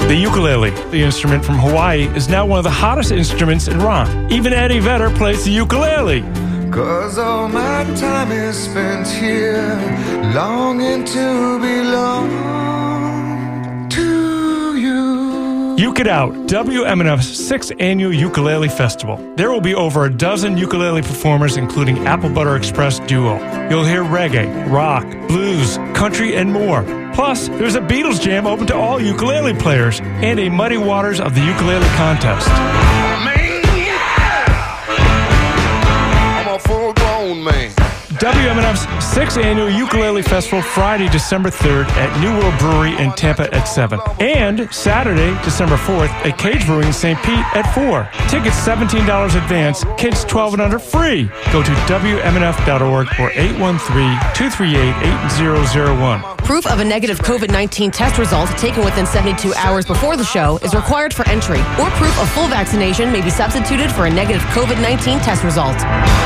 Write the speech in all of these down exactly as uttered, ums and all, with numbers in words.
The ukulele, the instrument from Hawaii, is now one of the hottest instruments in rock. Even Eddie Vedder plays the ukulele. Cause all my time is spent here, longing to belong to you. Uke It Out, W M N F's sixth annual ukulele festival. There will be over a dozen ukulele performers, including Apple Butter Express Duo. You'll hear reggae, rock, blues, country, and more. Plus, there's a Beatles jam open to all ukulele players and a Muddy Waters of the Ukulele contest. Man, yeah! I'm a full-grown man. W M N F's sixth annual Ukulele Festival, Friday, December third at New World Brewery in Tampa at seven. And Saturday, December fourth at Cage Brewing in Saint Pete at four. Tickets seventeen dollars advance, kids twelve and under free. Go to W M N F dot org or eight one three, two three eight, eight zero zero one. Proof of a negative COVID nineteen test result taken within seventy-two hours before the show is required for entry, or proof of full vaccination may be substituted for a negative COVID nineteen test result.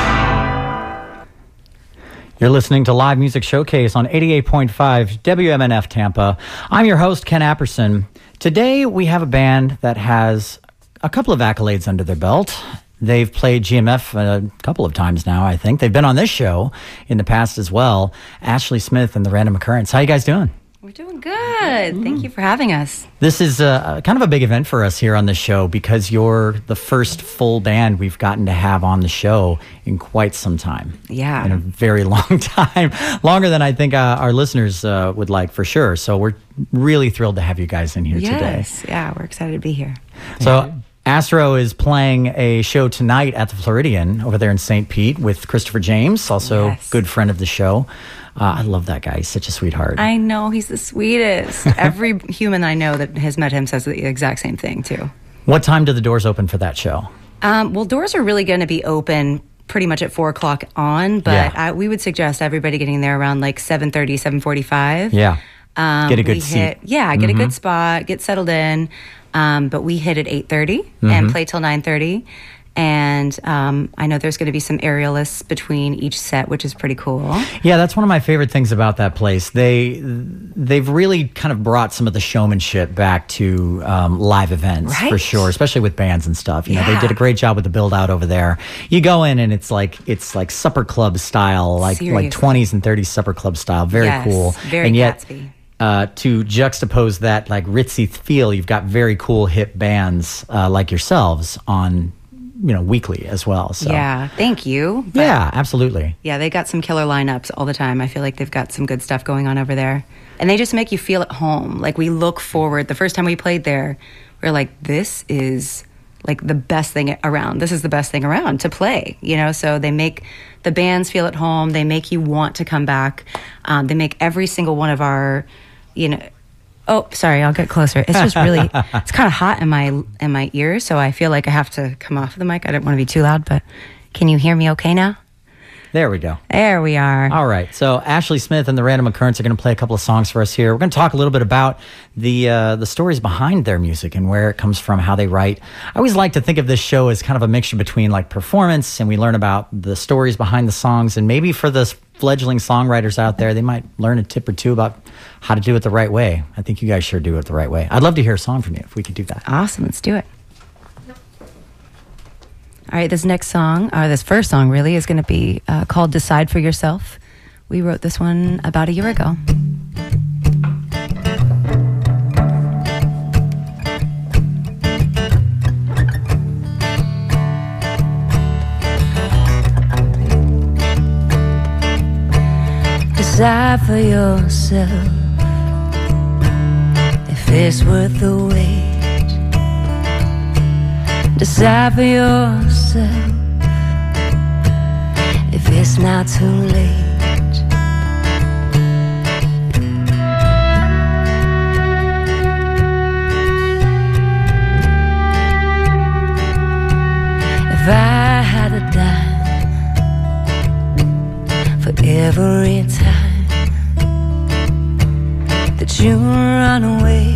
You're listening to Live Music Showcase on eighty-eight point five W M N F Tampa. I'm your host, Ken Apperson. Today, we have a band that has a couple of accolades under their belt. They've played G M F a couple of times now, I think. They've been on this show in the past as well. Ashley Smith and the Random Occurrence. How you guys doing? We're doing good. Mm. Thank you for having us. This is a, kind of a big event for us here on the show because you're the first full band we've gotten to have on the show in quite some time. Yeah. In a very long time. Longer than I think uh, our listeners uh, would like, for sure. So we're really thrilled to have you guys in here yes. today. Yes. Yeah, we're excited to be here. So Astro is playing a show tonight at the Floridian over there in Saint Pete with Christopher James, also yes. good friend of the show. Uh, I love that guy. He's such a sweetheart. I know. He's the sweetest. Every human I know that has met him says the exact same thing, too. What time do the doors open for that show? Um, well, doors are really going to be open pretty much at four o'clock on, but Yeah. I, we would suggest everybody getting there around like seven thirty, seven forty-five. Yeah. Um, Get a good we seat. Hit, yeah, get Mhm. a good spot, get settled in. Um, but we hit at eight thirty Mm-hmm. and play till nine thirty. And um, I know there's going to be some aerialists between each set, which is pretty cool. Yeah, that's one of my favorite things about that place. They, they've really kind of brought some of the showmanship back to um, live events, Right. for sure, especially with bands and stuff. You know, Yeah. they did a great job with the build out over there. You go in and it's like it's like supper club style, like Seriously. like twenties and thirties supper club style. Very Yes, cool. very and yet, Gatsby. Uh, to juxtapose that like ritzy feel, you've got very cool hip bands uh, like yourselves on, you know, weekly as well. So Yeah, thank you. But yeah, absolutely. yeah, they got some killer lineups all the time. I feel like they've got some good stuff going on over there. And they just make you feel at home. Like we look forward. The first time we played there, we were like, this is like the best thing around. This is the best thing around to play, you know? So they make the bands feel at home. They make you want to come back. Um, they make every single one of our, you know, oh, sorry, I'll get closer. It's just really, it's kind of hot in my in my ears, so I feel like I have to come off the mic. I don't want to be too loud, but can you hear me okay now? There we go. There we are. All right. So Ashley Smith and the Random Occurrence are going to play a couple of songs for us here. We're going to talk a little bit about the uh, the stories behind their music and where it comes from, how they write. I always like to think of this show as kind of a mixture between like performance, and we learn about the stories behind the songs, and maybe for the fledgling songwriters out there, they might learn a tip or two about how to do it the right way. I think you guys sure do it the right way. I'd love to hear a song from you if we could do that. Awesome. Let's do it. All right, this next song, or this first song really, is going to be uh, called Decide for Yourself. We wrote this one about a year ago. Decide for yourself if it's worth the wait. Decide for yourself if it's not too late. If I had a dime for every time that you run away,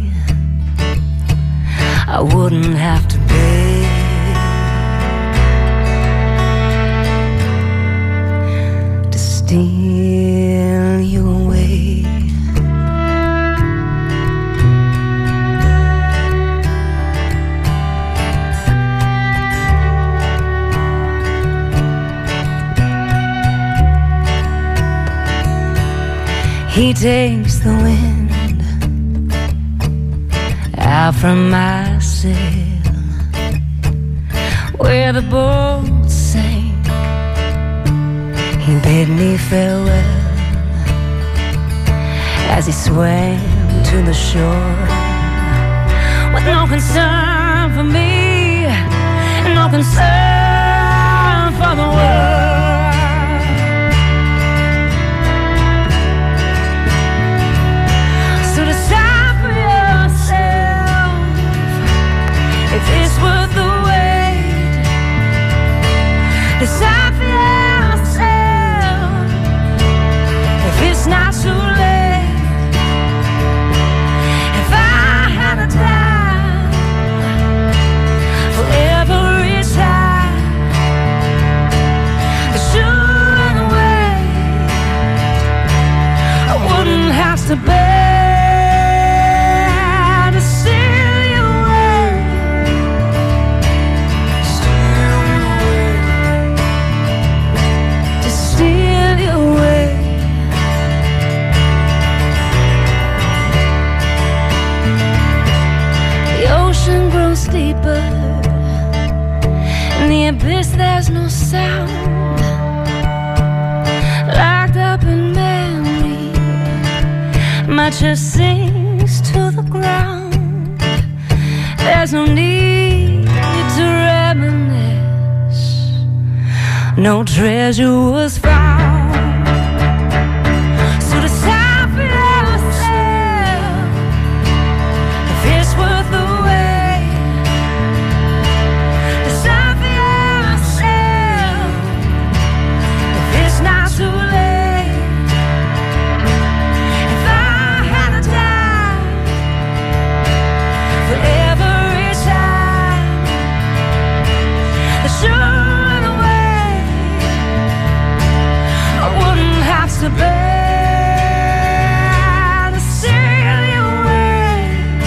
I wouldn't have to pay to steal you away. He takes the wind out from my sail, where the boat sank. He bid me farewell as he swam to the shore, with no concern for me, no concern for the world. So decide for yourself if it's worth the wait. Decide for yourself if it's not too late. If I had a time for every time that you ran away, I wouldn't have to bear to steal you away, steal you away, to steal you away. The ocean grows deeper, in the abyss there's no sound. Locked up in memory, my chest sinks to the ground. There's no need to reminisce, no treasure was found. So decide for yourself if it's worth the wait. Decide for yourself if it's not too late. If I had a time for every time that you run away, I wouldn't have to bear to steal you away,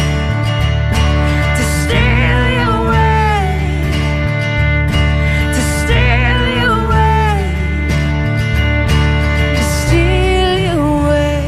to steal you away, to steal you away, to steal you away.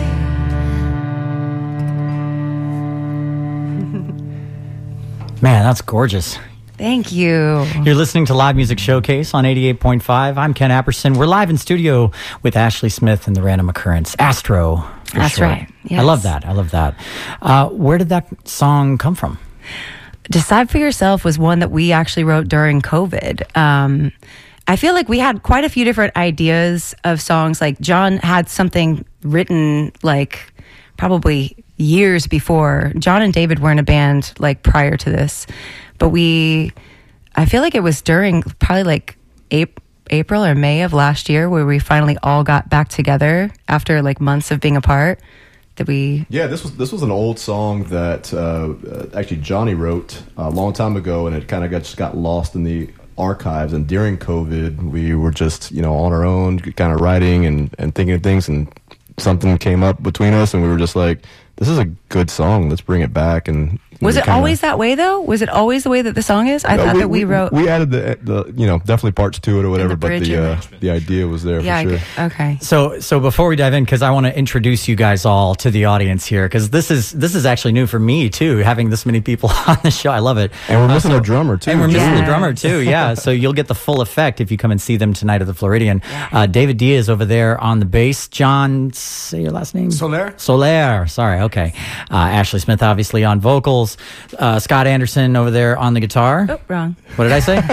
Man, that's gorgeous. Thank you. You're listening to Live Music Showcase on eighty-eight point five. I'm Ken Apperson. We're live in studio with Ashley Smith and the Random Occurrence. Astro, for That's short. right. Yes. I love that. I love that. Uh, where did that song come from? Decide for Yourself was one that we actually wrote during COVID. Um, I feel like we had quite a few different ideas of songs. Like John had something written like probably years before. John and David were in a band like prior to this, but we, I feel like it was during probably like April, April or May of last year where we finally all got back together after like months of being apart. That we Yeah, this was this was an old song that uh, uh, actually Johnny wrote a long time ago, and it kind of got just got lost in the archives. And during COVID, we were just you know on our own, kind of writing and, and thinking of things, and something came up between us, and we were just like, "This is a good song. Let's bring it back." And was we it kinda, always that way though? Was it always the way that the song is? I No, thought that we wrote. We added the the you know definitely parts to it or whatever, the but bridge the uh, arrangement. the idea was there Yeah. for sure. I- okay. So, so before we dive in, because I want to introduce you guys all to the audience here, because this is this is actually new for me too, having this many people on the show. I love it. And we're missing Uh, so- our drummer too. And we're missing Yeah. the drummer too, yeah. So you'll get the full effect if you come and see them tonight at the Floridian. Uh, David Diaz over there on the bass. John, say your last name? Soler. Soler. Sorry, okay. Uh, Ashley Smith, obviously, on vocals. Uh, Scott Anderson over there on the guitar. Oh, wrong. What did I say?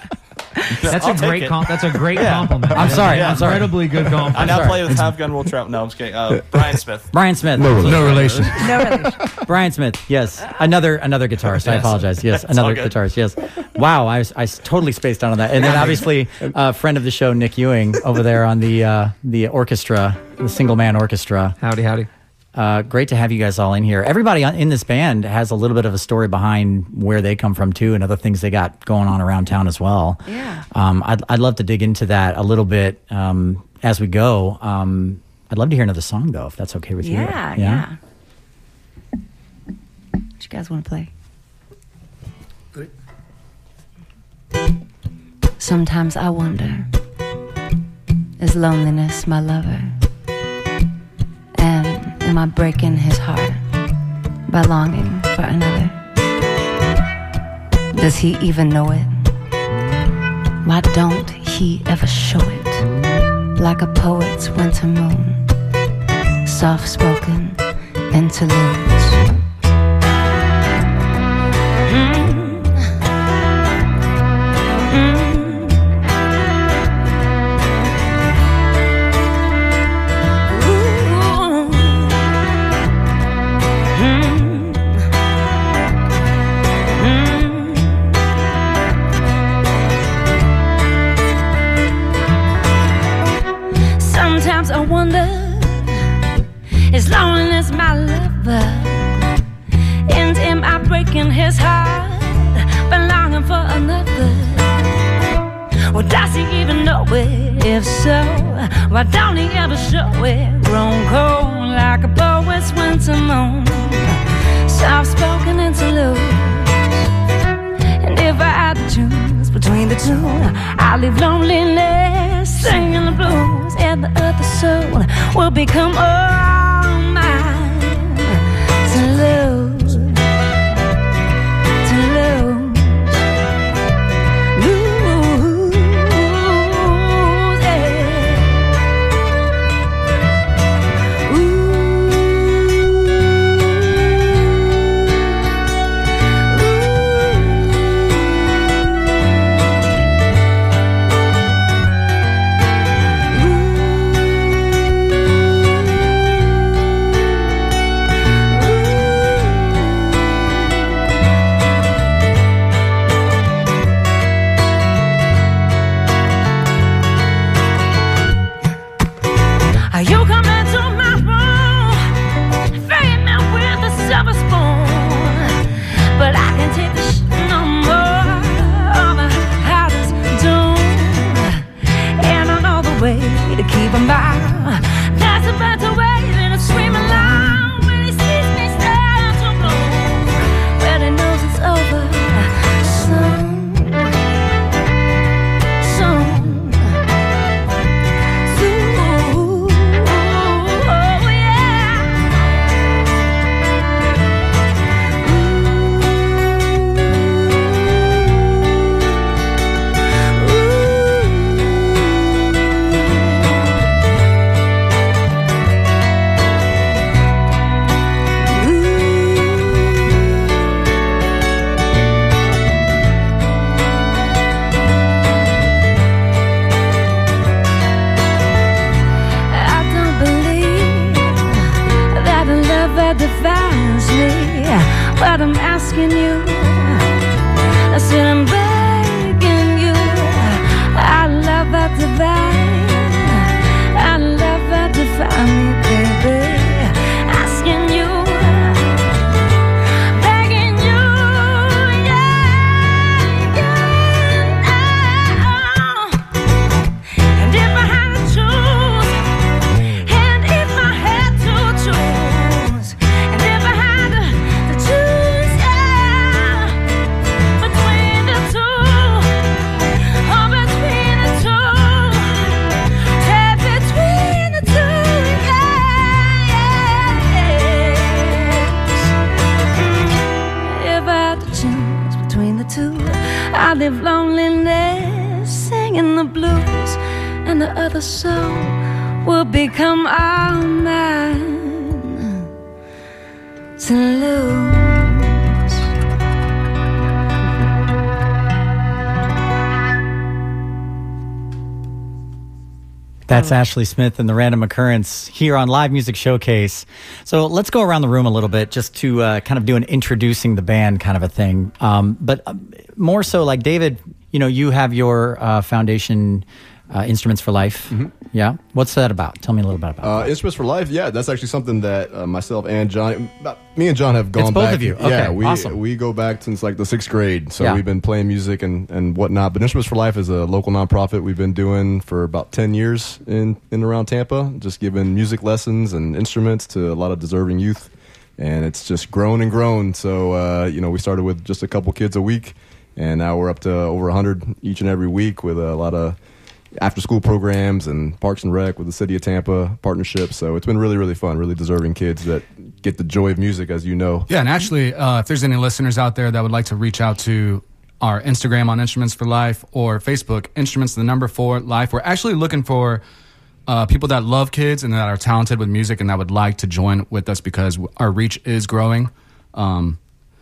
That's I'll a take great it. com- That's a great compliment. I'm sorry, I'm sorry. Incredibly good compliment. I now sorry. play with Have Gun Will Travel. No, I'm just kidding. Uh, Brian Smith. Brian Smith. No relation. No relation. No relation. Brian Smith, yes. Another another guitarist. I apologize. Yes, It's another all good. guitarist. Yes. Wow, I was, I s- totally spaced out on that. And then obviously, a friend of the show, Nick Ewing, over there on the uh, the orchestra, the single man orchestra. Howdy, howdy. Uh, great to have you guys all in here. Everybody on- in this band has a little bit of a story behind where they come from too, and other things they got going on around town as well. Yeah. Um, I'd I'd love to dig into that a little bit um, as we go. Um, I'd love to hear another song though, if that's okay with you. Yeah, yeah. What you guys want to play? Sometimes I wonder, is loneliness my lover? And am I breaking his heart by longing for another? Does he even know it? Why don't he ever show it? Like a poet's winter moon, soft-spoken interludes. Mm. Mm. Sometimes I wonder, is loneliness my lover? And am I breaking his heart by longing for another? Or does he even know it? If so, why don't he ever show it? Grown cold like a poet's winter moon, soft-spoken interludes. And if I had to choose between the two, I'd leave loneliness singing the blues, and the other soul will become all mine to lose, to lose, lose, yeah. You come into my room, feeding me with a silver spoon, but I can't take the shit no more. Oh, my heart is doomed, and I know the way to keep him by. There's a better way than to scream aloud when he sees me start to bloom, but he knows it's over soon. Defines me, but I'm asking you, I said I'm begging you, I love that divine, I love that define me, baby, asking you, begging you, yeah, yeah, and if I had to choose, and if I had to choose, I live loneliness, singing the blues, and the other soul will become all mine to lose. That's Ashley Smith and the Random Occurrence here on Live Music Showcase. So let's go around the room a little bit just to uh, kind of do an introducing the band kind of a thing. Um, but uh, more so, like David, you know, you have your uh, foundation, uh, Instruments for Life. Mm-hmm. Yeah. What's that about? Tell me a little bit about uh, that. Instruments for Life, yeah, that's actually something that uh, myself and John, me and John have gone it's both back. of you. Okay, yeah, we, awesome. we go back since like the sixth grade, so Yeah. we've been playing music and, and whatnot. But Instruments for Life is a local nonprofit we've been doing for about ten years in, in and around Tampa, just giving music lessons and instruments to a lot of deserving youth. And it's just grown and grown. So, uh, you know, we started with just a couple kids a week, and now we're up to over one hundred each and every week with a lot of after school programs and Parks and Rec with the City of Tampa partnership. So it's been really, really fun, really deserving kids that get the joy of music, as you know. Yeah, and actually, uh, if there's any listeners out there that would like to reach out to our Instagram on Instruments for Life or Facebook, Instruments the number four Life, we're actually looking for uh, people that love kids and that are talented with music and that would like to join with us because our reach is growing. Um,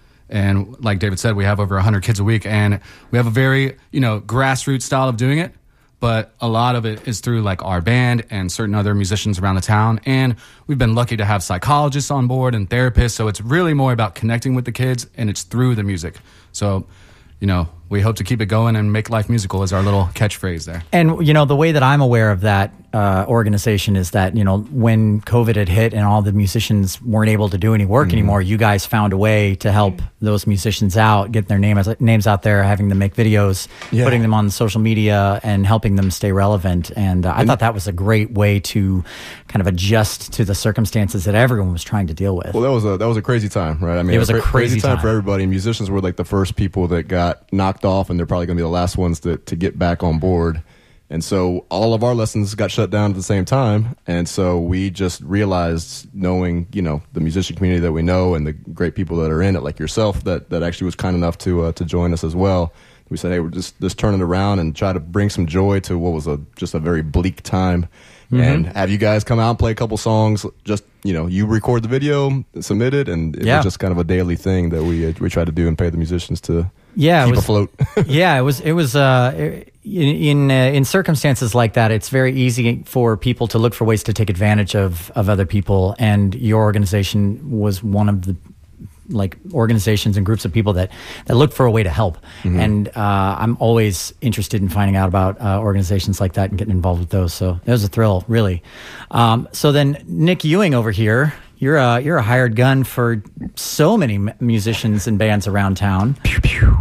and like David said, we have over one hundred kids a week, and we have a very, you know, grassroots style of doing it. But a lot of it is through like our band and certain other musicians around the town. And we've been lucky to have psychologists on board and therapists. So it's really more about connecting with the kids, and it's through the music. So, you know, we hope to keep it going and make life musical is our little catchphrase there. And, you know, the way that I'm aware of that uh, organization is that, you know, when COVID had hit and all the musicians weren't able to do any work mm-hmm. anymore, you guys found a way to help those musicians out, get their name, names out there, having them make videos, yeah. putting them on social media and helping them stay relevant. And uh, I and thought that was a great way to kind of adjust to the circumstances that everyone was trying to deal with. Well, that was a, that was a crazy time, right? I mean, it was a crazy, crazy time, time for everybody. Musicians were like the first people that got knocked off, and they're probably going to be the last ones to, to get back on board. And so all of our lessons got shut down at the same time. And so we just realized, knowing, you know, the musician community that we know and the great people that are in it, like yourself, that, that actually was kind enough to uh, to join us as well. We said, hey, we're just, just turn it around and try to bring some joy to what was a just a very bleak time. Mm-hmm. And have you guys come out and play a couple songs. Just, you know, you record the video, submit it, and it yeah. was just kind of a daily thing that we uh, we try to do and pay the musicians to yeah, keep it was, afloat. yeah, it was it was uh, in in, uh, in circumstances like that, it's very easy for people to look for ways to take advantage of of other people, and your organization was one of the like organizations and groups of people that, that look for a way to help. Mm-hmm. And uh, I'm always interested in finding out about uh, organizations like that and getting involved with those. So it was a thrill, really. Um, so then Nick Ewing over here, you're a, you're a hired gun for so many m- musicians and bands around town. Pew, pew.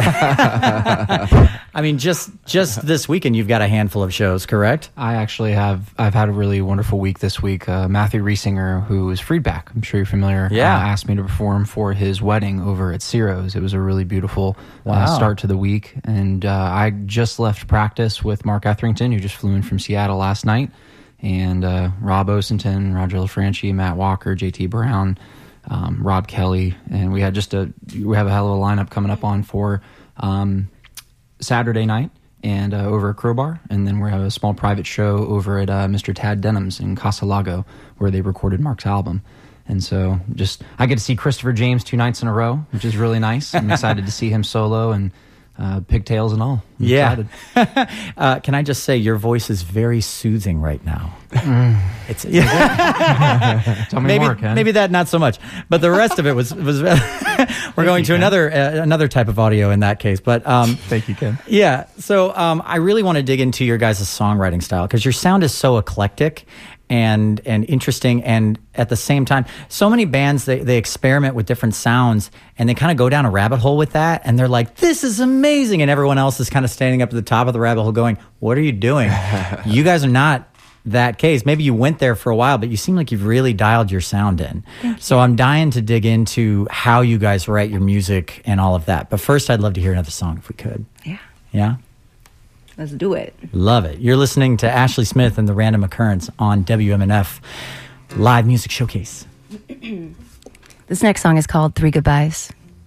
Exactly. I mean, just just this weekend, you've got a handful of shows, correct? I actually have. I've had a really wonderful week this week. Uh, Matthew Riesinger, who is Friedback, I'm sure you're familiar, yeah. uh, asked me to perform for his wedding over at Ciro's. It was a really beautiful wow. uh, start to the week. And uh, I just left practice with Mark Etherington, who just flew in from Seattle last night. And uh, Rob Osenton, Roger LaFranchi, Matt Walker, J T Brown, um, Rob Kelly. And we had just a, we have a hell of a lineup coming up on for um, Saturday night and uh, over at Crowbar, and then we have a small private show over at uh, Mister Tad Denham's in Casa Lago, where they recorded Mark's album. And so just I get to see Christopher James two nights in a row, which is really nice. I'm excited to see him solo and uh, pigtails and all. I'm yeah. uh, can I just say your voice is very soothing right now? Mm. It's yeah. Tell me maybe, more, Ken. Maybe that not so much, but the rest of it was was. We're going to another uh, another type of audio in that case, but um, thank you, Ken. Yeah, so um, I really want to dig into your guys' songwriting style because your sound is so eclectic and and interesting, and at the same time, so many bands they they experiment with different sounds and they kind of go down a rabbit hole with that, and they're like, "This is amazing," and everyone else is kind of standing up at the top of the rabbit hole, going, "What are you doing?" You guys are not that case. Maybe you went there for a while, but you seem like you've really dialed your sound in. So I'm dying to dig into how you guys write your music and all of that. But first, I'd love to hear another song if we could. Yeah. Yeah? Let's do it. Love it. You're listening to Ashley Smith and the Random Occurrence on W M N F Live Music Showcase. This next song is called Three Goodbyes.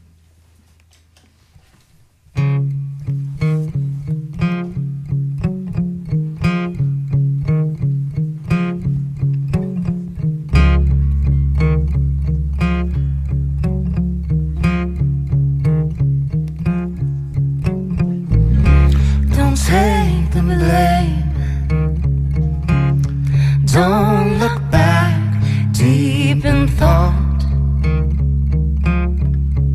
Take the blame. Don't look back deep in thought.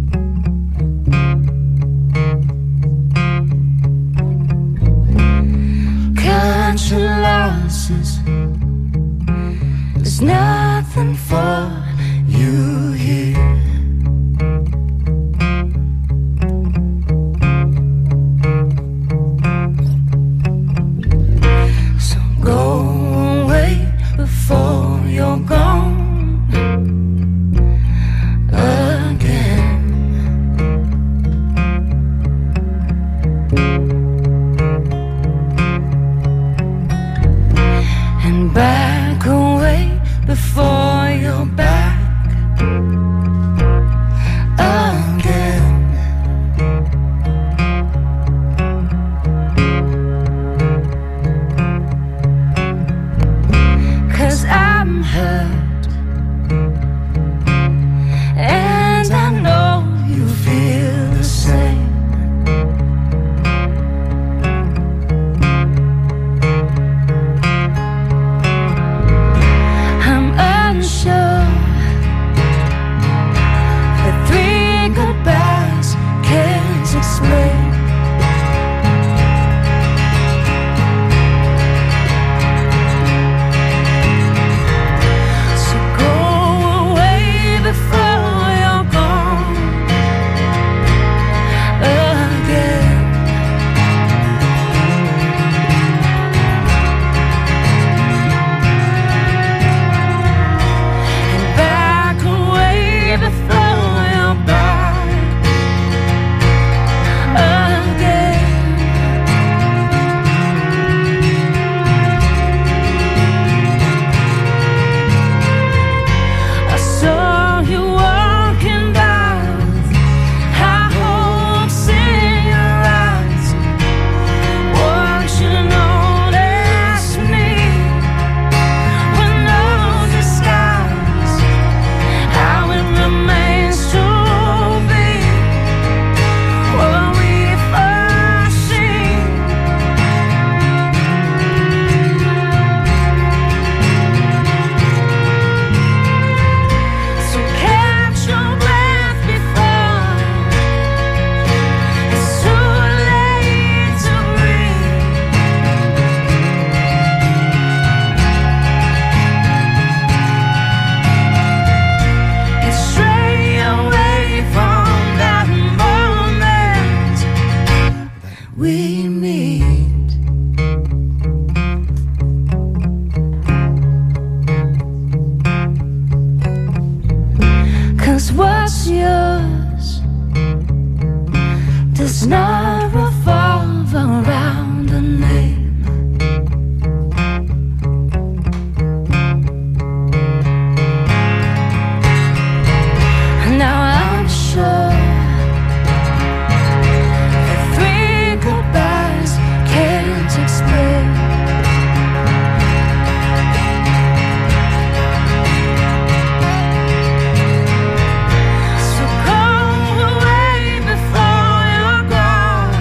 does not revolve around a name. Now I'm sure that three goodbyes can't explain. So go away before you're gone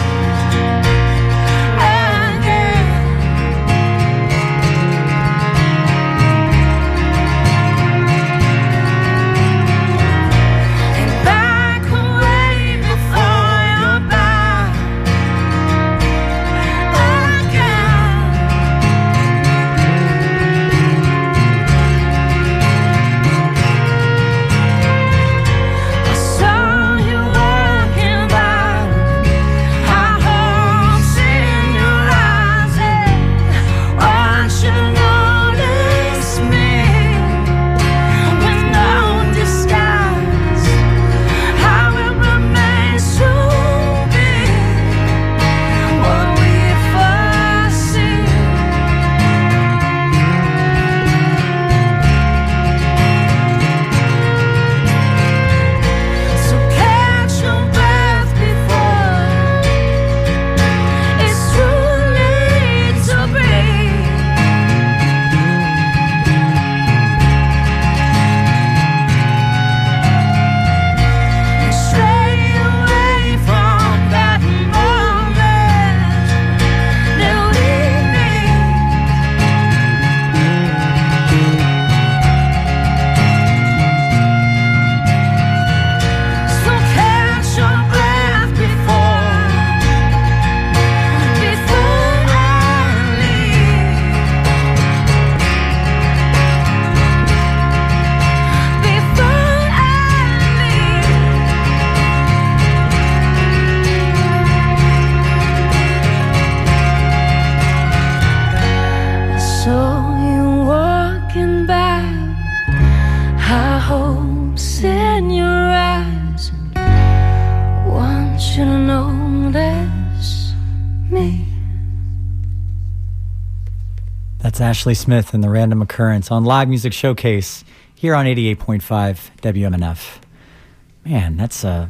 again. And back away before you're back again. I saw you walking by, high hopes in your eyes, and want you to notice me with no disguise. I will remain so big what we first see. So catch your breath before it's too late to breathe. And stray away from that moment that we made. So catch your breath before, before I leave, before I leave. So you walking back, high hopes in your eyes, want you to notice me. That's Ashley Smith and the Random Occurrence on Live Music Showcase here on eighty-eight point five W M N F. Man, that's uh,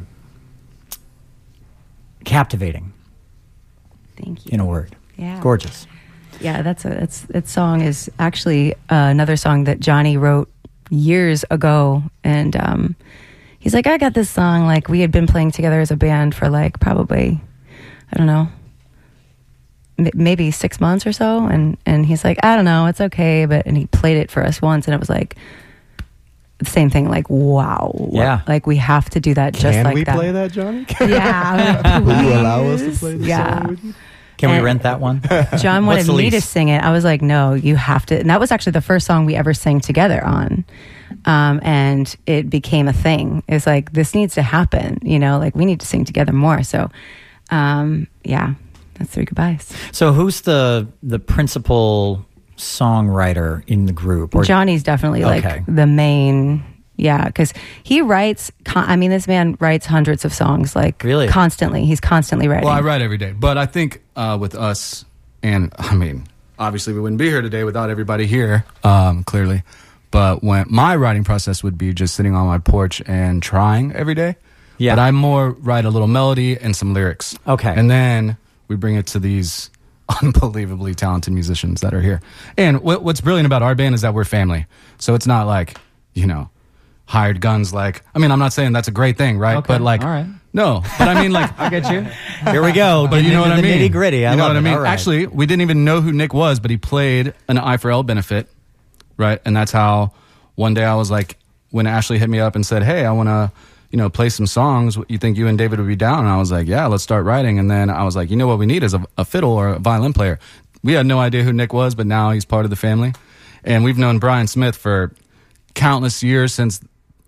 captivating Thank you. in a word. Yeah. Gorgeous. Yeah, that's a that's that song is actually uh, another song that Johnny wrote years ago, and um, he's like, I got this song. Like we had been playing together as a band for like probably, I don't know, m- maybe six months or so, and and he's like, I don't know, it's okay, but and he played it for us once, and it was like the same thing. Like wow, Yeah. like we have to do that just Can like we that. play that, Johnny? Yeah, like, Will you allow us to please? play this Yeah. song with you? Can we And- rent that one? John What's wanted the me to lease? sing it. I was like, no, you have to. And that was actually the first song we ever sang together on. Um, and it became a thing. It's like, this needs to happen, you know, like we need to sing together more. So, um, yeah, that's Three Goodbyes. So who's the the principal songwriter in the group? Or Johnny's definitely like Okay. the main, yeah, because he writes, con- I mean, this man writes hundreds of songs, like Really? constantly. He's constantly writing. Well, I write every day, but I think uh, with us, and I mean, obviously we wouldn't be here today without everybody here, um, clearly. But when my writing process would be just sitting on my porch and trying every day. Yeah. But I more write a little melody and some lyrics. Okay. And then we bring it to these unbelievably talented musicians that are here. And what, what's brilliant about our band is that we're family. So it's not like, you know, hired guns. Like, I mean, I'm not saying that's a great thing, right? Okay, But like, all right. no, but I mean, like, I get you. Here we go. but you know what I mean? Nitty gritty. I you know love what I it. mean? All right. Actually, we didn't even know who Nick was, but he played an I four L benefit, right? And that's how one day I was like, when Ashley hit me up and said, "Hey, I want to, you know, play some songs. You think you and David would be down?" And I was like, "Yeah, let's start writing." And then I was like, "You know what we need is a, a fiddle or a violin player." We had no idea who Nick was, but now he's part of the family, and we've known Brian Smith for countless years since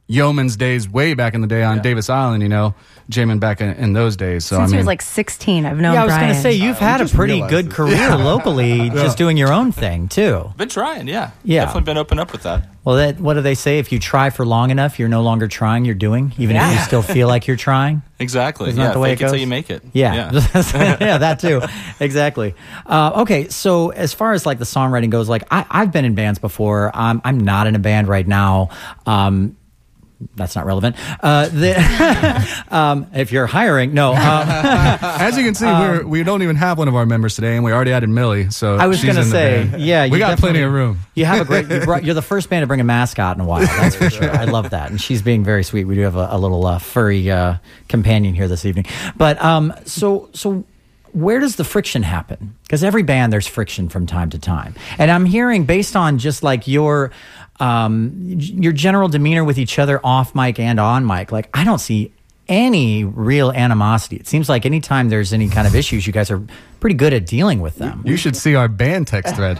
yeoman's days way back in the day on Davis Island, you know, jamming back in, in those days. So Since I mean, he was like sixteen, I've known Yeah, I was Brian. going to say, you've had a pretty good career locally, just doing your own thing, too. Been trying, yeah. Yeah. Definitely been open up with that. Well, that, what do they say? If you try for long enough, you're no longer trying, you're doing, even if Yeah. you still feel like you're trying. Exactly. Isn't yeah, that the way fake it goes? till you make it. Yeah. Yeah. Yeah, that too. Exactly. Uh, okay, so as far as like the songwriting goes, like I, I've been in bands before. I'm, I'm not in a band right now. Um, That's not relevant. Uh, the, um, if you're hiring, no. Um, as you can see, we're, we don't even have one of our members today, and we already added Millie. So I was going to say, yeah, we you got plenty definitely- of room. You have a great. You brought, you're the first band to bring a mascot in a while. That's for sure. I love that, and she's being very sweet. We do have a, a little uh, furry uh, companion here this evening. But um, so so. Where does the friction happen? Because every band, there's friction from time to time. And I'm hearing, based on just like your um, your general demeanor with each other off mic and on mic, like I don't see any real animosity. It seems like anytime there's any kind of issues, you guys are pretty good at dealing with them. You should see our band text thread.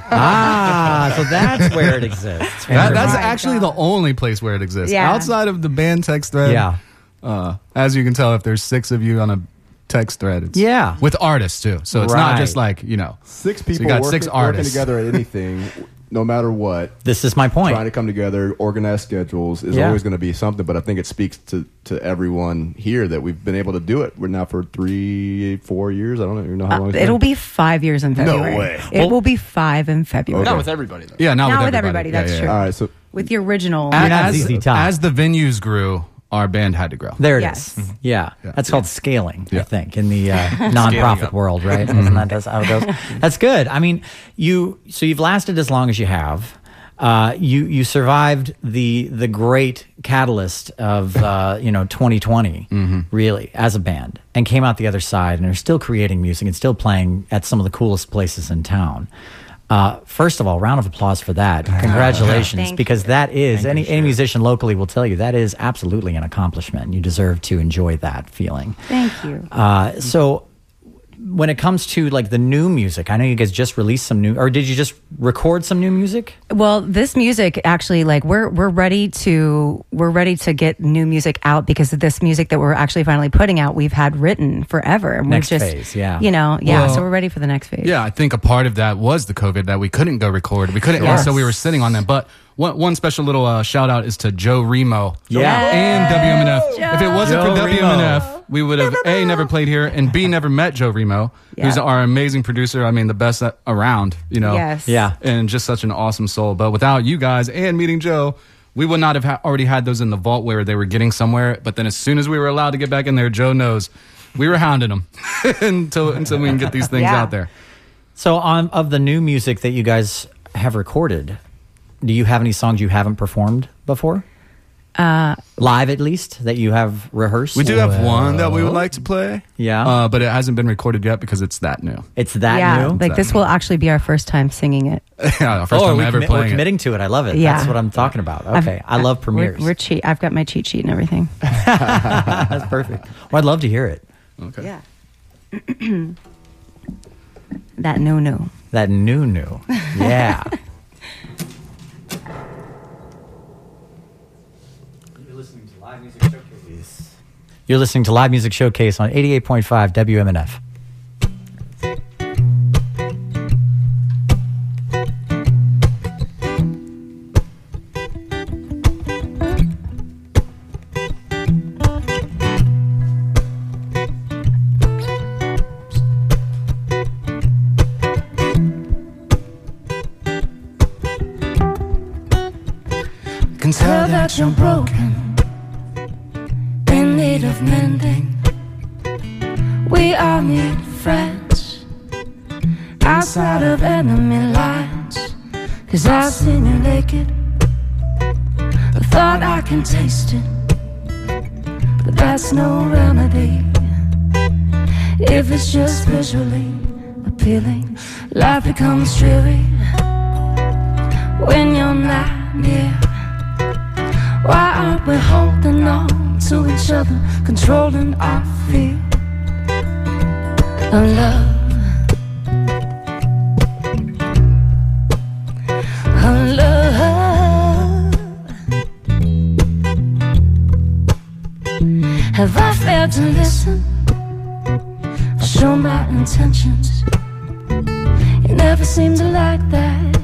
Ah, so that's where it exists. That, that's actually the only place where it exists. Yeah. Outside of the band text thread, Yeah. Uh, as you can tell, if there's six of you on a text thread, it's Yeah. with artists too. So it's Right. not just like, you know, Six so people you got working, six working artists together at anything, no matter what. This is my point. Trying to come together, organize schedules is Yeah. always going to be something. But I think it speaks to, to everyone here that we've been able to do it. We're now for three, four years. I don't even know how long. Uh, it's it'll been. be five years in No February. way. It Well- will be five in February. Okay. Not with everybody, though. Yeah, not, Not with with everybody. everybody, Yeah, that's yeah, true. yeah. All right, so With the original. As, Z Z Top. as the venues grew, our band had to grow. There it Yes. is. Yeah. That's called scaling, I Yeah. think, in the uh, Scaling nonprofit up. world, right? Isn't that that's how it goes? That's good. I mean, you so you've lasted as long as you have. Uh, you you survived the the great catalyst of uh, you know twenty twenty, really, as a band, and came out the other side, and are still creating music and still playing at some of the coolest places in town. Uh, first of all, round of applause for that. Congratulations, Thank because that is any any musician locally will tell you that is absolutely an accomplishment, and you deserve to enjoy that feeling. Thank you. Uh, so, when it comes to like the new music, I know you guys just released some new, or did you just record some new music? Well, this music actually, like we're we're ready to we're ready to get new music out because of this music that we're actually finally putting out. We've had written forever. And Next we've just, phase, yeah. You know, yeah. Well, so we're ready for the next phase. Yeah, I think a part of that was the COVID that we couldn't go record. We couldn't, Yes. so we were sitting on them. But one, one special little uh, shout out is to Joe Remo. Yeah. And W M N F. Joe. If it wasn't Joe for W M N F, Remo. we would have A, never played here, and B, never met Joe Remo, who's Yeah. our amazing producer. I mean, the best that- around, you know. Yes. Yeah. And just such an awesome soul. But without you guys and meeting Joe, we would not have ha- already had those in the vault where they were getting somewhere. But then as soon as we were allowed to get back in there, Joe knows we were hounding them until until we can get these things Yeah. out there. So, on of the new music that you guys have recorded, do you have any songs you haven't performed before? Uh, Live, at least, that you have rehearsed? We do have one that we would like to play. Yeah. Uh, but it hasn't been recorded yet because it's that new. It's that yeah. new? Like this will actually be our first time singing it. Yeah, first oh, time we ever commi- playing we're it. committing to it. I love it. Yeah. That's what I'm talking about. I've- Okay. I love We're, premieres. we're cheat. I've got my cheat sheet and everything. That's perfect. Well, I'd love to hear it. Okay. Yeah. That no no. That new new. Yeah. You're listening to Live Music Showcase. You're listening to Live Music Showcase on eighty-eight point five W M N F. Can tell that you're broken, in need of mending. We all need friends outside of enemy lines. Cause I've seen you naked, I thought I can taste it, but that's no remedy. If it's just visually appealing, life becomes dreary when you're not near. Why aren't we holding on to each other, controlling our fear of love? Of love. Have I failed to listen? Show my intentions. You never seem to like that.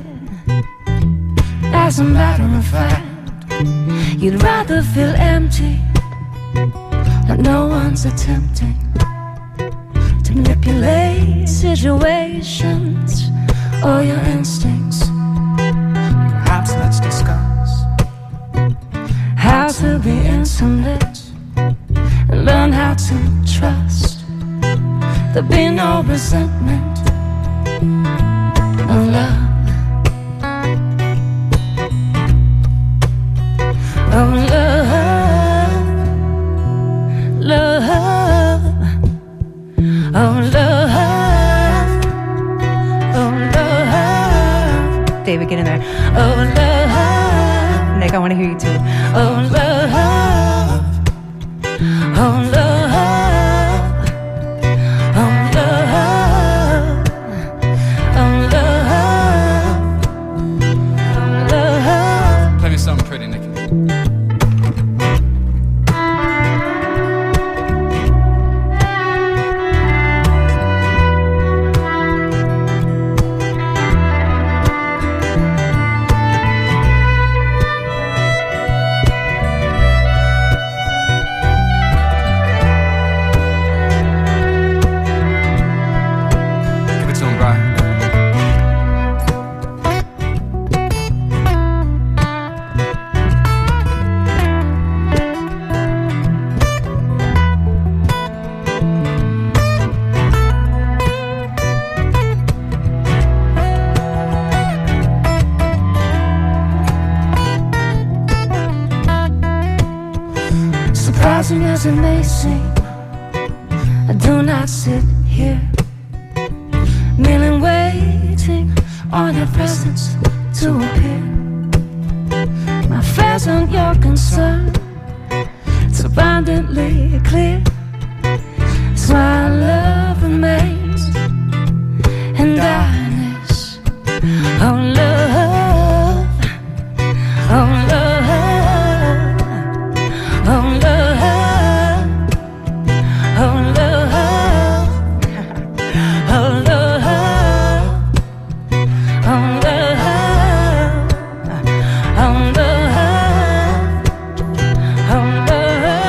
As a matter of fact, you'd rather feel empty, like no one's attempting to manipulate situations or your instincts. Perhaps let's discuss how to be intimate and learn how to trust. There'll be no resentment of love. Oh, love, love, oh, love, oh, love. David, get in there. Oh, love. Nick, I want to hear you too. Oh, love, oh, love, oh, love, oh, love, oh, love. Play me something pretty, Nicky. Surprising as it may seem, I do not sit here merely waiting on your presence to appear. My affairs aren't your concern, it's abundantly clear. That's why love remains in darkness. Oh, love, oh, love, oh, love, oh, love, oh, love, oh, love, oh, love, oh, love.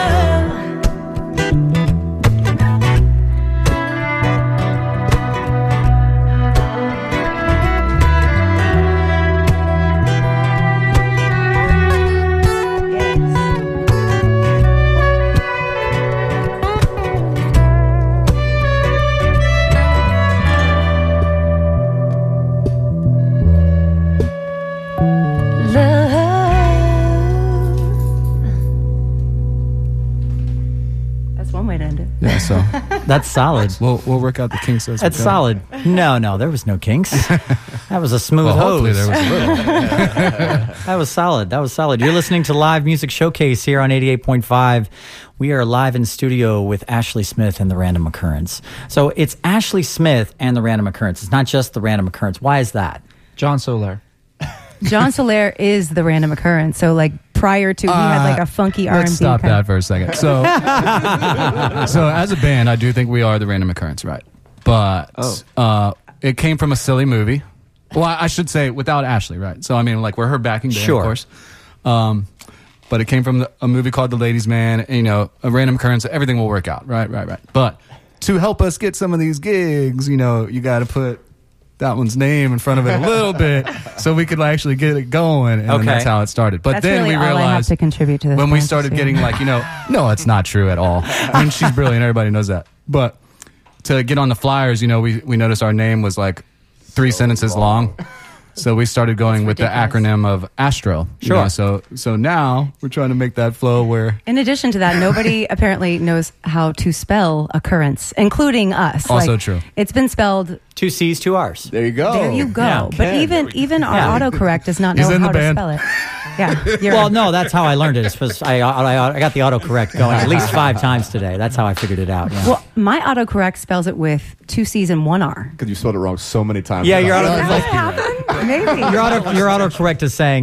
That's one way to end it. Yeah, so That's solid. we'll we'll work out the kinks as we That's go. solid. No, no, there was no kinks. That was a smooth Well, hose. hopefully there was a little. That was solid. That was solid. You're listening to Live Music Showcase here on eighty-eight point five. We are live in studio with Ashley Smith and The Random Occurrence. So it's Ashley Smith and The Random Occurrence. It's not just The Random Occurrence. Why is that? John Soler. John Soler is the random occurrence. So like prior to, he had like a funky R and B. Let's stop kind that of- for a second. So, so as a band, I do think we are the Random Occurrence, right? But Oh. uh, it came from a silly movie. Well, I I should say without Ashley, right? So I mean, like we're her backing band, Sure. of course. Um, but it came from the, a movie called The Ladies' Man. And, you know, a random occurrence. Everything will work out, right? Right? Right? But to help us get some of these gigs, you know, you got to put that one's name in front of it a little bit so we could actually get it going. And Okay. then that's how it started. But That's then really we all I have realized to contribute to this when we bunch, started too. getting like, you know, no, it's not true at all. I mean, she's brilliant. Everybody knows that. But to get on the flyers, you know, we, we noticed our name was like three sentences long. So we started going with the acronym of Astro. you Sure. know, so so now we're trying to make that flow where In addition to that, nobody apparently knows how to spell occurrence, including us. Also Like, true. It's been spelled. Two C's, two R's. There you go. There you go. Yeah. But Ken. even even our Yeah. autocorrect does not He's know in how the to band. spell it. Yeah. You're Well, no, that's how I learned it. It's because I, I, I got the autocorrect going at least five times today. That's how I figured it out. Yeah, Well, my autocorrect spells it with two C's and one R. Because you spelled it wrong so many times. Yeah, you're without auto- realizing. Does that happen? Maybe. your, auto, your autocorrect is saying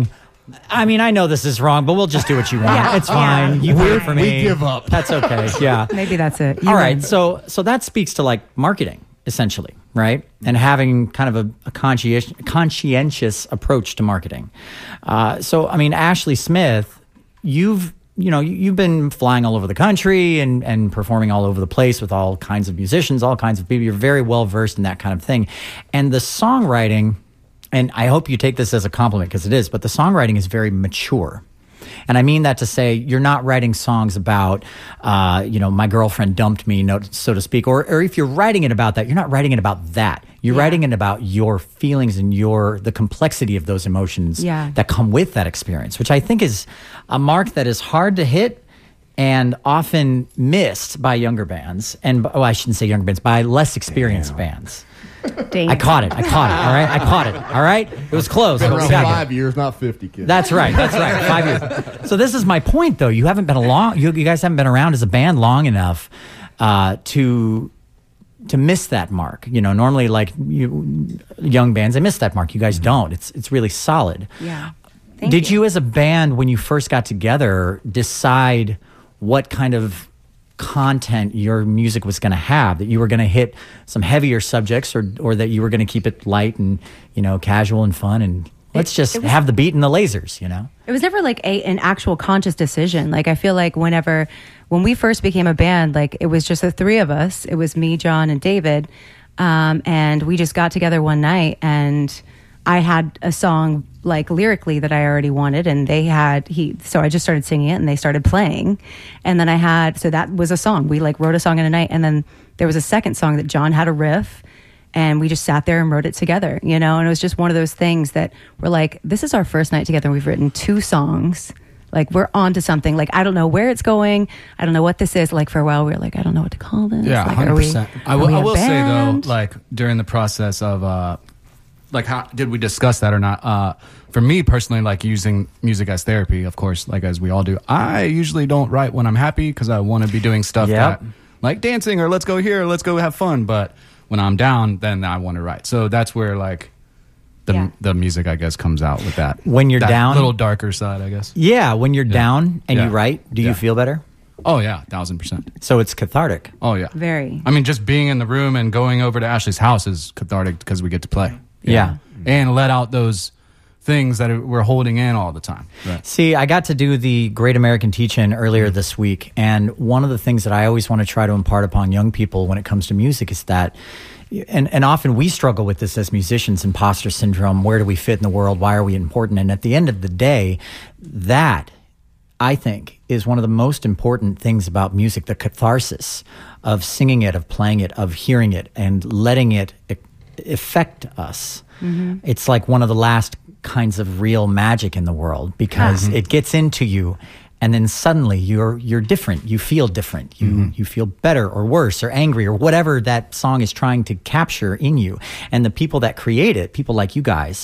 I mean, I know this is wrong, but we'll just do what you want. Yeah. It's fine. Yeah. You voted for me. We give up. That's okay. Yeah. Maybe that's it. You All right. win. So so that speaks to like marketing, essentially, right? And having kind of a, a conscientious, conscientious approach to marketing. Uh, so, I mean, Ashley Smith, you've you know, you've been flying all over the country and, and performing all over the place with all kinds of musicians, all kinds of people. You're very well versed in that kind of thing. And the songwriting, and I hope you take this as a compliment because it is, but the songwriting is very mature. And I mean that to say you're not writing songs about, uh, you know, my girlfriend dumped me, no, so to speak. Or, or if you're writing it about that, you're not writing it about that. You're Yeah. writing it about your feelings and your the complexity of those emotions Yeah. that come with that experience, which I think is a mark that is hard to hit and often missed by younger bands. And, oh, I shouldn't say younger bands, by less experienced bands. Dang. I caught it. I caught it. All right. I caught it. All right. It was close. Been but we around got it. five years, not fifty, kids. That's right. That's right. Five years. So this is my point, though. You haven't been a long. You, you guys haven't been around as a band long enough uh, to to miss that mark. You know, normally like you, young bands, they miss that mark. You guys don't. It's it's really solid. Yeah. Thank Did you, as a band, when you first got together, decide what kind of content your music was going to have, that you were going to hit some heavier subjects, or or that you were going to keep it light and, you know, casual and fun, and let's just it was- have the beat and the lasers, you know? It was never like a an actual conscious decision. Like I feel like whenever when we first became a band, like it was just the three of us. It was me, John, and David, um, and we just got together one night, and I had a song like lyrically that I already wanted, and they had he. So I just started singing it, and they started playing, and then I had so that was a song. We like wrote a song in a night, and then there was a second song that John had a riff. And we just sat there and wrote it together, you know? And it was just one of those things that we're like, this is our first night together. We've written two songs. Like, we're on to something. Like, I don't know where it's going. I don't know what this is. Like, for a while, we were like, I don't know what to call this. Yeah, like, one hundred percent. Are we, I are will, we I a will say, band? though, like, during the process of, uh, like, how did we discuss that or not? Uh, for me personally, like, using music as therapy, of course, like, as we all do, I usually don't write when I'm happy because I want to be doing stuff Yep. that, like, dancing or let's go here, or let's go have fun. But when I'm down, then I want to write. So that's where, like, the Yeah. the music, I guess, comes out with that. When you're that down? little darker side, I guess. Yeah, when you're down and Yeah. you write, do Yeah. you feel better? Oh, yeah, thousand percent. So it's cathartic. Oh, yeah. Very. I mean, just being in the room and going over to Ashley's house is cathartic because we get to play. Yeah. And let out those things that we're holding in all the time. Right. See, I got to do the Great American Teach-In earlier this week, and one of the things that I always want to try to impart upon young people when it comes to music is that, and, and often we struggle with this as musicians, imposter syndrome, where do we fit in the world, why are we important? And at the end of the day, that, I think, is one of the most important things about music, the catharsis of singing it, of playing it, of hearing it, and letting it e- affect us. Mm-hmm. It's like one of the last kinds of real magic in the world because Mm-hmm. it gets into you, and then suddenly you're you're different. You feel different. You Mm-hmm. you feel better or worse or angry or whatever that song is trying to capture in you. And the people that create it, people like you guys,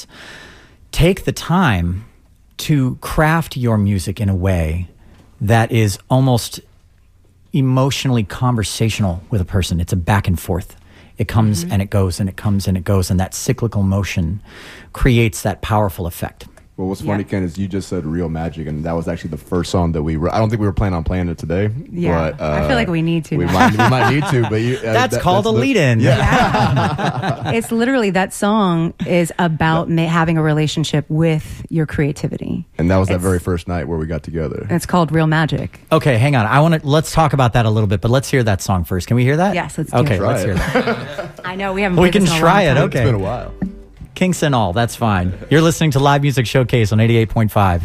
take the time to craft your music in a way that is almost emotionally conversational with a person. It's a back and forth. It comes Mm-hmm. and it goes and it comes and it goes, and that cyclical motion creates that powerful effect. Well, what's funny, Yeah. Ken, is you just said "Real Magic," and that was actually the first song that we. Wrote. I don't think we were planning on playing it today. Yeah. but, uh, I feel like we need to We now. might, we might need to, but you, uh, That's that- called a the- lead-in. Yeah, It's literally that song is about ma- having a relationship with your creativity. and that was that It's- very first night where we got together. It's called Real Magic. Okay, hang on. I want to let's talk about that a little bit, but let's hear that song first. Can we hear that? Yes, let's do okay, it. let's Try hear it. that. I know we haven't. We played can this in a try long it. time. Okay. It's been a while. Kinks and all. That's fine. You're listening to Live Music Showcase on eighty-eight point five.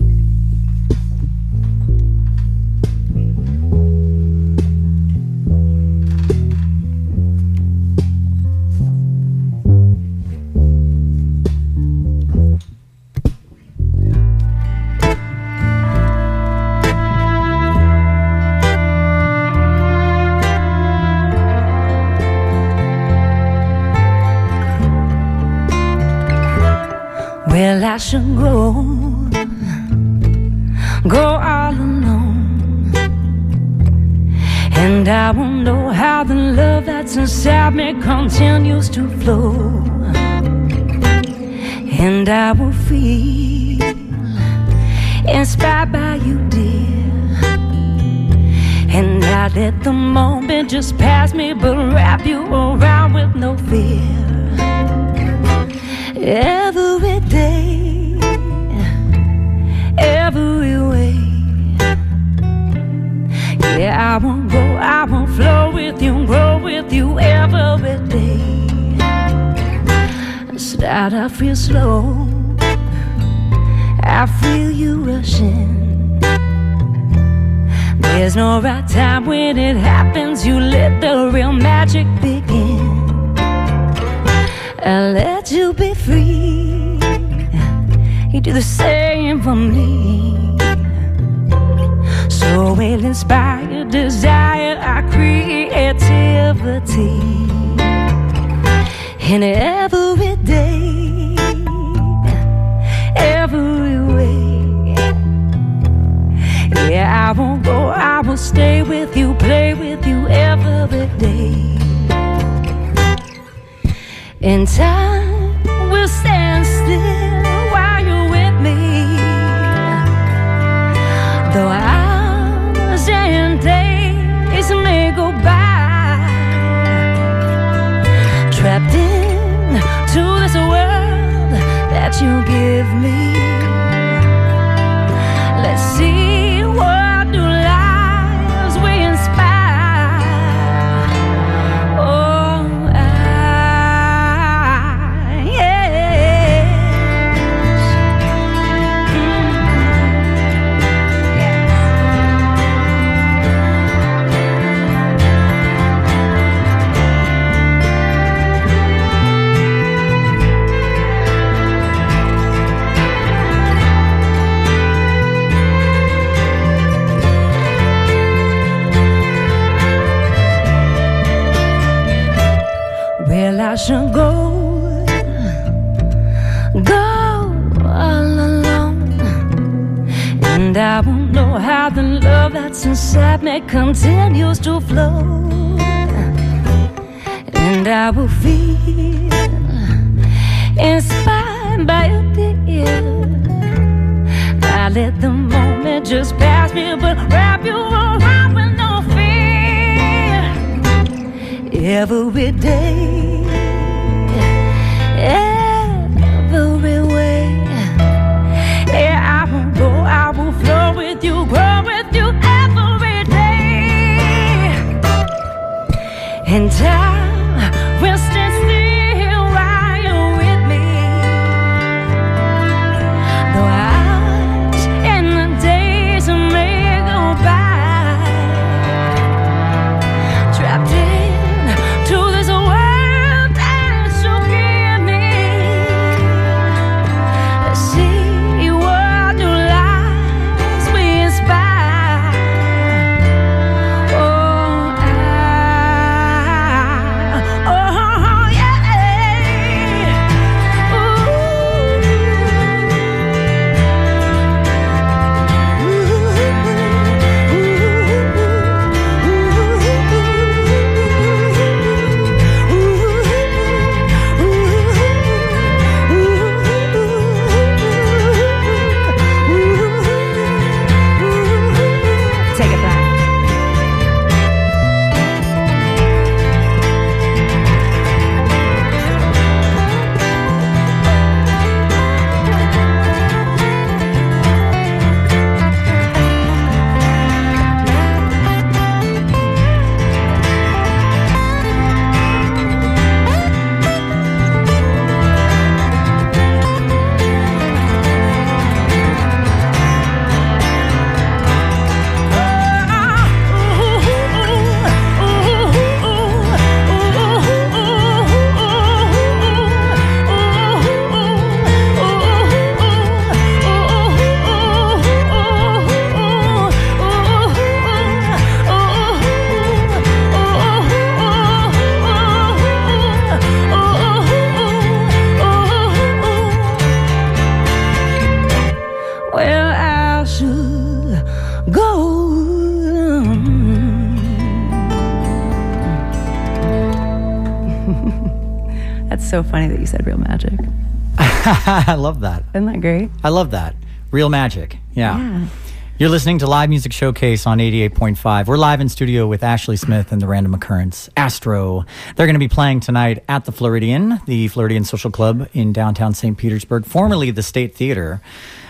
Well, I should go, go all alone, and I won't know how the love that's inside me continues to flow, and I will feel inspired by you, dear. And I let the moment just pass me, but wrap you around with no fear. Every day, every way. Yeah, I won't go, I won't flow with you, grow with you every day. Start off real slow, I feel you rushing. There's no right time when it happens, you let the real magic begin. I'll let you be free, you do the same for me. So we'll inspire desire, our creativity. And every day, every way. Yeah, I won't go, I will stay with you, play with you every day. In time, we'll stand still while you're with me. Though hours and days may go by, trapped into this world that you give me. Let's see what new lives we inspire. Oh, I, yes. Well, I should go, go all alone, and I won't know how the love that's inside me continues to flow. And I will feel inspired by you, dear. I let the moment just pass me, but wrap you around with no fear. Every day, every way. Yeah, I will go, I will flow with you, grow with you every day. And time will stand still while you're with me. Though hours and the days may go by, trapped in to this world that you give me. Let's see what new lives we inspire. Oh, I, oh, yeah. Take it back. Well, I should go. That's so funny that you said real magic. I love that. Isn't that great? I love that. Real magic. Yeah. Yeah. You're listening to Live Music Showcase on eighty-eight point five. We're live in studio with Ashley Smith and the Random Occurrence, Astro. They're going to be playing tonight at the Floridian, the Floridian Social Club in downtown Saint Petersburg, formerly the State Theater.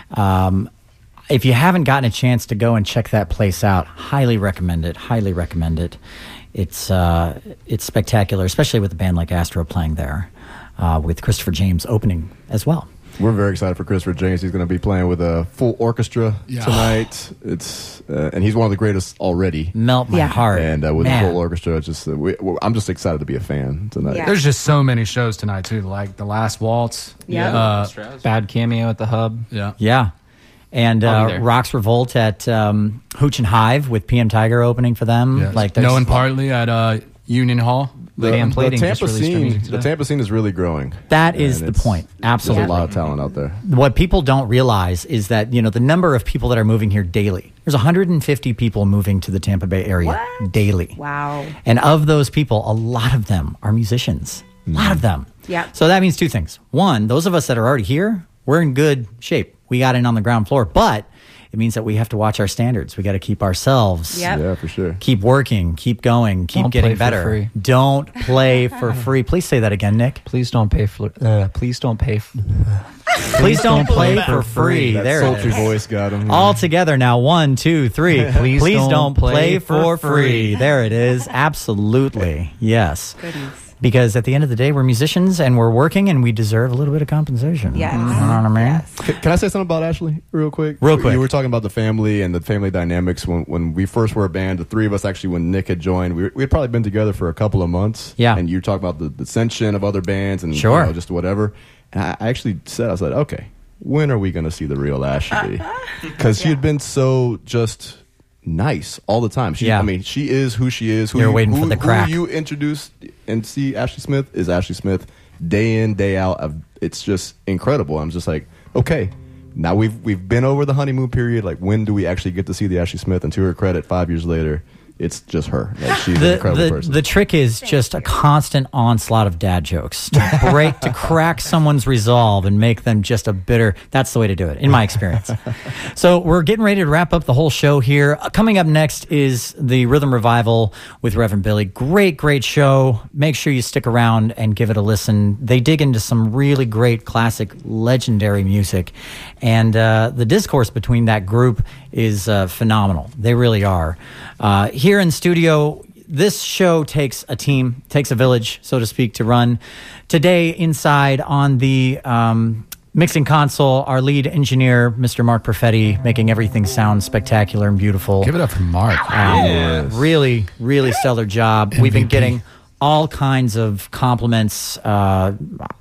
Um, if you haven't gotten a chance to go and check that place out, highly recommend it. Highly recommend it. It's uh, it's spectacular, especially with a band like Astro playing there, uh, with Christopher James opening as well. We're very excited for Christopher James. He's going to be playing with a full orchestra Yeah. tonight. It's uh, and he's one of the greatest already. Melt my Yeah. heart. And uh, with Man. a full orchestra, it's just uh, we, well, I'm just excited to be a fan tonight. Yeah. There's just so many shows tonight too, like the Last Waltz. Yeah. Uh, Bad cameo at the Hub. yeah. Yeah. And I'll be uh, there. Rocks Revolt at um, Hooch and Hive with P M Tiger opening for them. Yes. Like there's- Knowing partly at uh, Union Hall. The, Band the Plating Tampa just released their scene, music the today. Tampa scene is really growing. That is And the it's- point. There's Absolutely. a lot of talent out there. What people don't realize is that, you know, the number of people that are moving here daily. There's one hundred fifty people moving to the Tampa Bay area What? daily. Wow. And of those people, a lot of them are musicians. A lot of them. Yep. So that means two things. One, those of us that are already here, we're in good shape. We got in on the ground floor, but it means that we have to watch our standards. We got to keep ourselves. Yep. Yeah, for sure. Keep working, keep going, keep Don't getting play for better. free. Don't play for free. Please say that again, Nick. Please don't pay for. Uh, please don't pay. F- Please don't play for free. That There it sultry is. voice got him. All together now. One, two, three. Please, don't don't play, play for for free. free. There it is. Absolutely. Yes. Goodness. Because at the end of the day, we're musicians and we're working and we deserve a little bit of compensation. Yes. You know what I mean? Yes. Can, can I say something about Ashley real quick? Real quick. You were talking about the family and the family dynamics when, when we first were a band. The three of us actually, when Nick had joined, we, were, we had probably been together for a couple of months. Yeah. And you were talking about the dissension of other bands and Sure. you know, just whatever. And I I actually said, I said, okay, when are we going to see the real Ashley? Because she had been so just nice all the time. She, Yeah. I mean, she is who she is. Who You're you, waiting who, for the who crack. you introduce and see Ashley Smith is Ashley Smith day in, day out. I've, it's just incredible. I'm just like, okay, now we've we've been over the honeymoon period. Like, when do we actually get to see the Ashley Smith? And to her credit, five years later, it's just her. Like, she's an The, incredible the, person. the trick is just a constant onslaught of dad jokes to break, to crack someone's resolve and make them just a bitter. That's the way to do it, in my experience. So we're getting ready to wrap up the whole show here. Uh, coming up next is the Rhythm Revival with Reverend Billy. Great, great show. Make sure you stick around and give it a listen. They dig into some really great, classic, legendary music. And uh, the discourse between that group is uh, phenomenal. They really are. Uh, here in studio, this show takes a team, takes a village, so to speak, to run. Today, inside on the um, mixing console, our lead engineer, Mister Mark Perfetti, making everything sound spectacular and beautiful. Give it up for Mark. Um, Really, really stellar job. We've been getting all kinds of compliments, uh,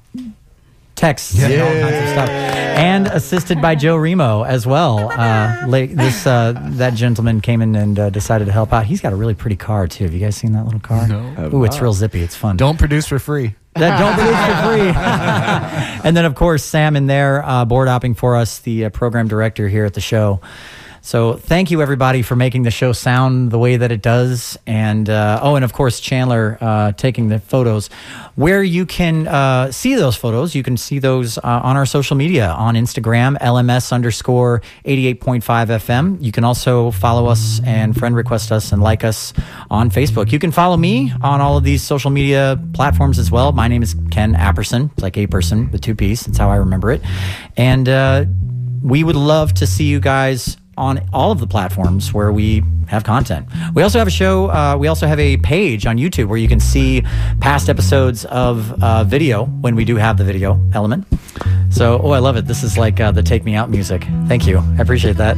texts, and all kinds of stuff, and assisted by Joe Remo as well. Uh, late, this uh, that gentleman came in and uh, decided to help out. He's got a really pretty car too. Have you guys seen that little car? No. Ooh, it's real zippy. It's fun. Don't produce for free. That don't produce for free. And then, of course, Sam in there, uh, board hopping for us, the uh, program director here at the show. So thank you, everybody, for making the show sound the way that it does. And, uh, oh, and of course, Chandler uh, taking the photos. Where you can uh, see those photos, you can see those uh, on our social media, on Instagram, L M S underscore eighty-eight point five F M. You can also follow us and friend request us and like us on Facebook. You can follow me on all of these social media platforms as well. My name is Ken Apperson. It's like a person with two P's. That's how I remember it. And uh, we would love to see you guys on all of the platforms where we have content. We also have a show, uh, we also have a page on YouTube where you can see past episodes of uh, video when we do have the video element. So, oh, I love it. This is like uh, the Take Me Out music. Thank you. I appreciate that.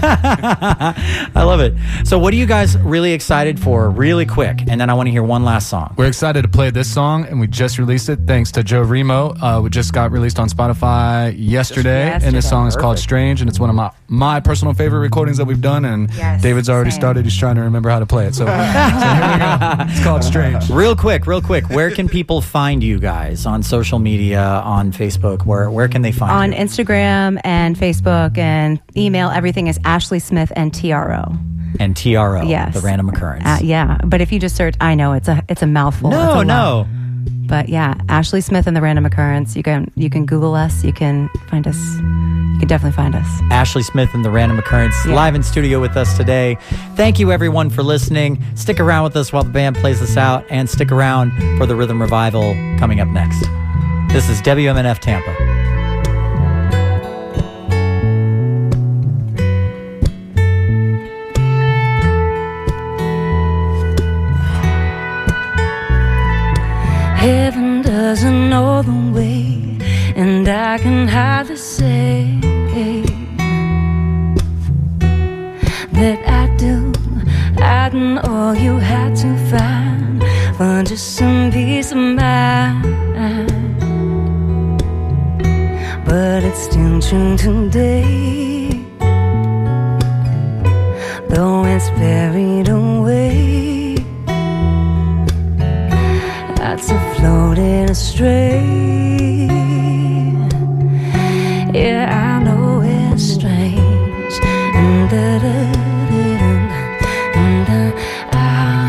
I love it. So what are you guys really excited for really quick? And then I want to hear one last song. We're excited to play this song, and we just released it thanks to Joe Remo. Uh, we just got released on Spotify yesterday, Yesterday. and this song is called Perfect. Strange, and it's one of my, my personal favorite recordings that we've done, and Yes, David's already same. started. He's trying to remember how to play it. So, so here we go. It's called Strange. Real quick, real quick. Where can people find you guys on social media, on Facebook? Where where can they find On you? Instagram and Facebook and email, everything is Ashley Smith and T R O. And T R O, Yes. the random occurrence. Uh, yeah, but if you just search, I know it's a it's a mouthful. It's no, a lot. no. But yeah, Ashley Smith and the Random Occurrence. You can you can Google us. You can find us you can definitely find us. Ashley Smith and the Random Occurrence Yeah. live in studio with us today. Thank you, everyone, for listening. Stick around with us while the band plays us out, and stick around for the Rhythm Revival coming up next. This is W M N F Tampa. Heaven doesn't know the way, and I can hardly say that I do. I know all you had to find for just some peace of mind, but it's still true today, though it's buried away. That's floating astray. Yeah, I know it's strange. And da da da da and da ah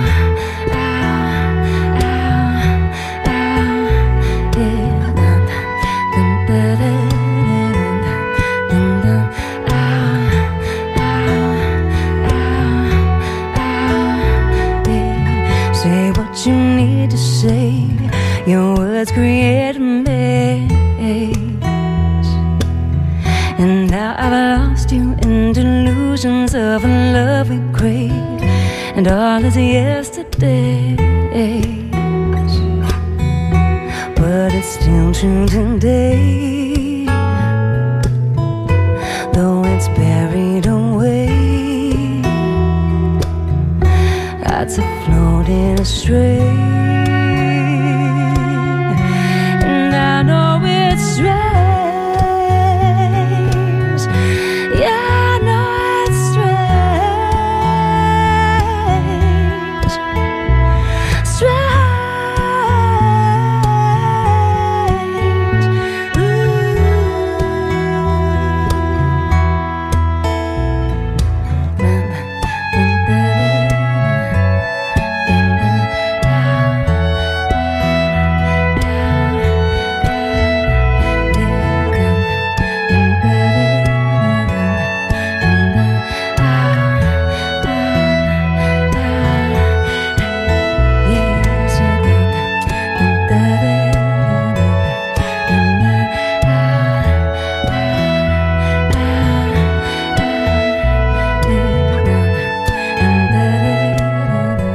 ah ah ah yeah da da da da and da ah ah ah yeah. Say what you need to say. Your words create a maze, and now I've lost you in delusions of a love we crave, and all is yesterday, but it's still true today, though it's buried away. That's a floating astray. I know it's right.